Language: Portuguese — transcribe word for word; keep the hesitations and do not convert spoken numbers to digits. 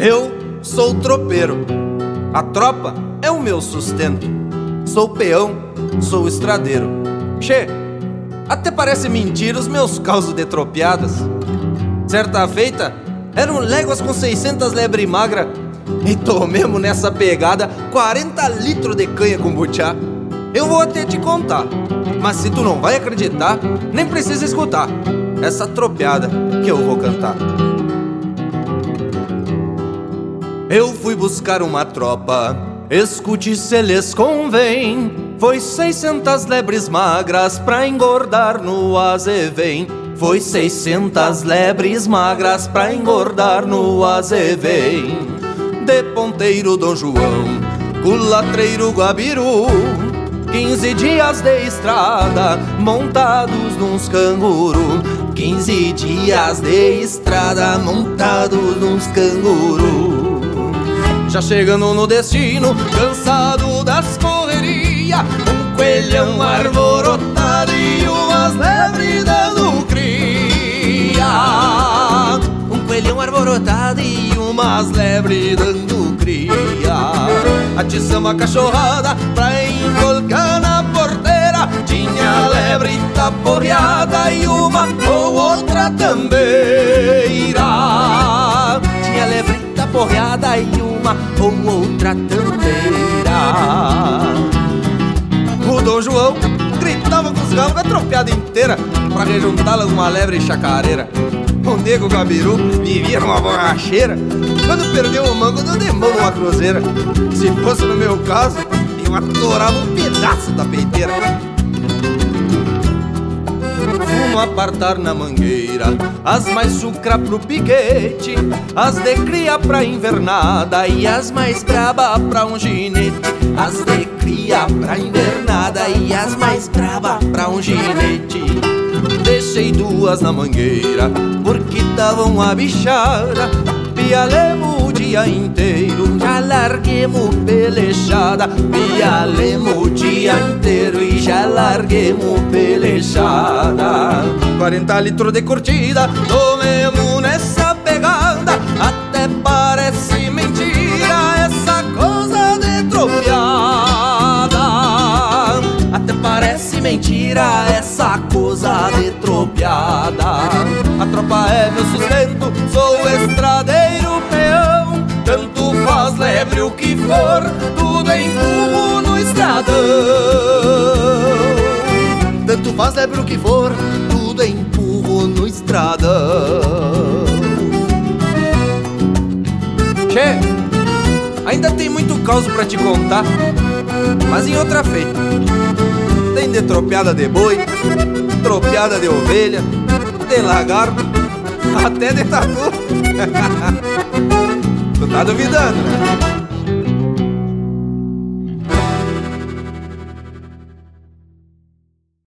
Eu sou tropeiro, a tropa é o meu sustento. Sou peão, sou estradeiro. Che, até parece mentira os meus causos de tropiadas. Certa feita, eram léguas com seiscentas lebre magra e tomemos nessa pegada quarenta litros de canha com butiá. Eu vou até te contar, mas se tu não vai acreditar, nem precisa escutar essa tropiada que eu vou cantar. Eu fui buscar uma tropa, escute se lhes convém. Foi seiscentas lebres magras pra engordar no azevém. Foi seiscentas lebres magras pra engordar no azevém. De ponteiro Dom João, culatreiro Guabiru, quinze dias de estrada, montados nos canguru. Quinze dias de estrada, montados nos canguru. Já chegando no destino, cansado das correrias, um coelhão arvorotado e umas lebres dando cria. Um coelhão arvorotado e umas lebres dando cria. Atiçamos a cachorrada pra envolcar na porteira. Tinha lebre taporreada e uma ou outra tambeira. Tinha lebre taporreada e uma ou outra tambeira. O Dom João gritava com os galos da tropiada inteira pra rejuntá-las numa lebre chacareira. O nego Gabiru vivia numa borracheira. Quando perdeu o mango, deu de mão numa cruzeira. Se fosse no meu caso, eu atorava um pedaço da peiteira. Vamos apartar na mangueira as mais sucra pro piquete, as de cria pra invernada e as mais braba pra um ginete. As de cria pra invernada e as mais braba pra um ginete. Deixei duas na mangueira porque tavam a bichada. Pialemos o dia inteiro, já larguemos pelechada. Pialemos o dia inteiro e já larguemos pelechada. Quarenta litros de curtida, tomemos nessa pegada. Até parece mentira essa coisa de tropiada. Até parece mentira essa coisa de tropiada. A tropa é meu sustento, sou estradeiro peão. Tanto faz lebre o que for, tudo empurro no estradão. Tanto faz lebre o que for, tudo empurro no estradão. Che, ainda tem muito caos pra te contar, mas em outra feita. Tem de tropiada de boi, tropiada de ovelha, de lagarto, até de tatu. Tu tá duvidando, né?